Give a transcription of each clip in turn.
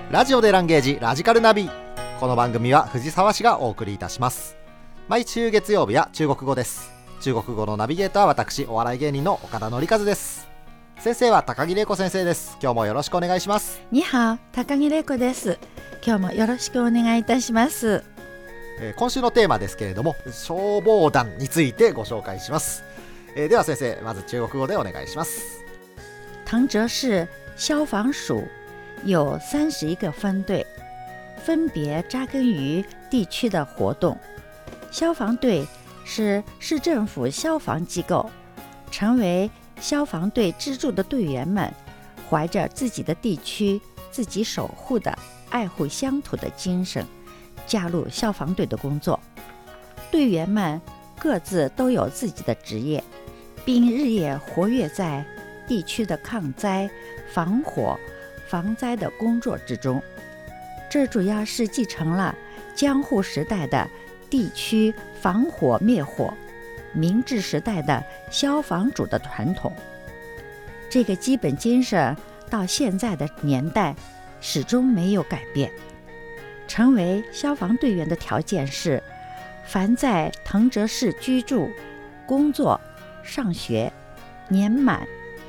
ラジオでランゲージラジカルナビ。この番組は藤沢市がお送りいたします。毎週月曜日は中国語です。中国語のナビゲーターは私、お笑い芸人の岡田典和です。先生は高木玲子先生です。今日もよろしくお願いします。 にはお、高木玲子です。今日もよろしくお願いいたします。 今週のテーマですけれども、消防団についてご紹介します。では先生、まず中国語でお願いします。 藤泽市消防署有31个分队，分别扎根于地区的活动。消防队是市政府消防机构，成为消防队支柱的队员们，怀着自己的地区、自己守护的爱护乡土的精神，加入消防队的工作。队员们各自都有自己的职业，并日夜活跃在地区的抗灾、防火、防灾的工作之中。这主要是继承了江户时代的地区防火灭火、明治时代的消防组的传统。这个基本精神到现在的年代始终没有改变。成为消防队员的条件是，凡在藤泽市居住、工作、上学、年满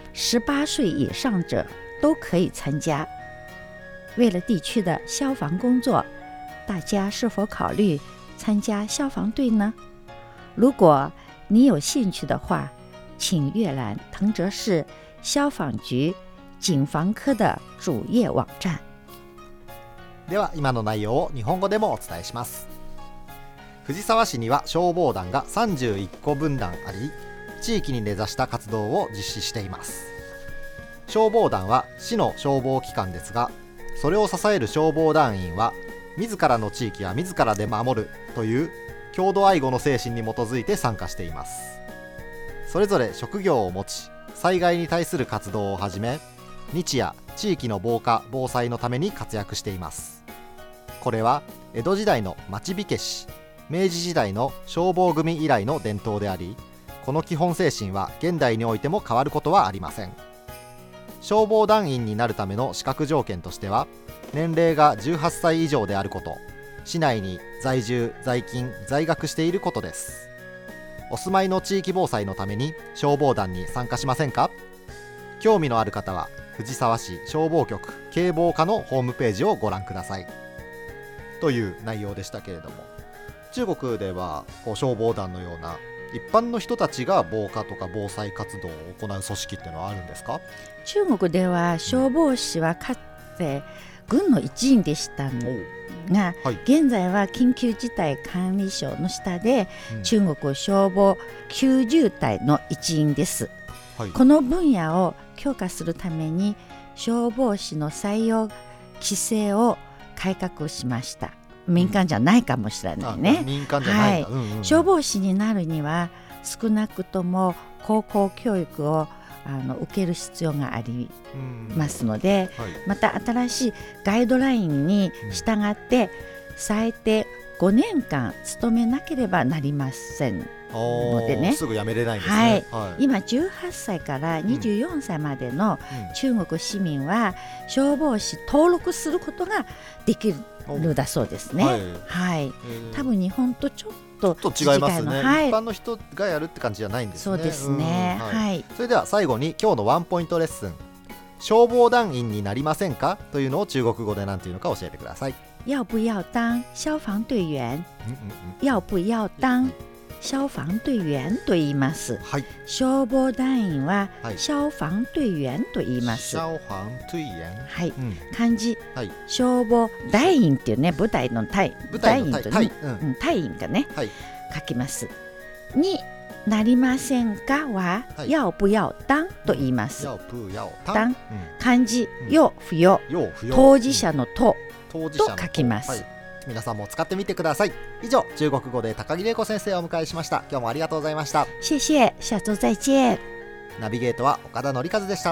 18岁以上者都可以参加。为了地区的消防工作，大家是否考虑参加消防队呢？如果你有興趣的話，請閱覽藤澤市消防局警防科的主頁網站。 では今の内容を日本語でもお伝えします。藤沢市には消防団が31個分団あり、地域に根ざした活動を実施しています。消防団は市の消防機関ですが、それを支える消防団員は自らの地域は自らで守るという郷土愛護の精神に基づいて参加しています。それぞれ職業を持ち、災害に対する活動をはじめ、日夜地域の防火・防災のために活躍しています。これは江戸時代の町火消し、明治時代の消防組以来の伝統であり、この基本精神は現代においても変わることはありません。消防団員になるための資格条件としては、年齢が18歳以上であること、市内に在住・在勤・在学していることです。お住まいの地域防災のために消防団に参加しませんか？興味のある方は藤沢市消防局警防課のホームページをご覧ください。という内容でしたけれども、中国では消防団のような一般の人たちが防火とか防災活動を行う組織っていうのはあるんですか？ 中国では消防士はかつて軍の一員でしたが、はい、現在は緊急事態管理省の下で、中国消防救助隊の一員です、はい、この分野を強化するために消防士の採用規制を改革しました。民間じゃないかもしれないね。 民間じゃない、 消防士になるには少なくとも高校教育を受ける必要がありますので、また新しいガイドラインに従って最低5年間勤めなければなりませんのでね。 すぐ辞めれないんですね。 今18歳から24歳までの中国市民は消防士登録することができるだそうですね。多分日本とちょっと違いますね。一般の人がやるって感じじゃないんですね。 そうですね。 それでは最後に今日のワンポイントレッスン、消防団員になりませんかというのを中国語で何ていうのか教えてください。 要不要当消防隊員？要不要当消防隊員と言います。消防団員は消防隊員と言います。 消防隊員。 漢字、消防団員っていうね、部隊の隊員とね、隊員がね、書きます。になりませんかは要不要当と言います。当、漢字要不要、当事者の当と書きます。 皆さんも使ってみてください。以上、中国語で高木玲子先生をお迎えしました。今日もありがとうございました。 谢谢、下周再见。 ナビゲートは岡田典和でした。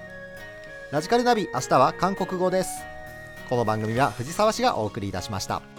ラジカルナビ、明日は韓国語です。この番組は藤沢市がお送りいたしました。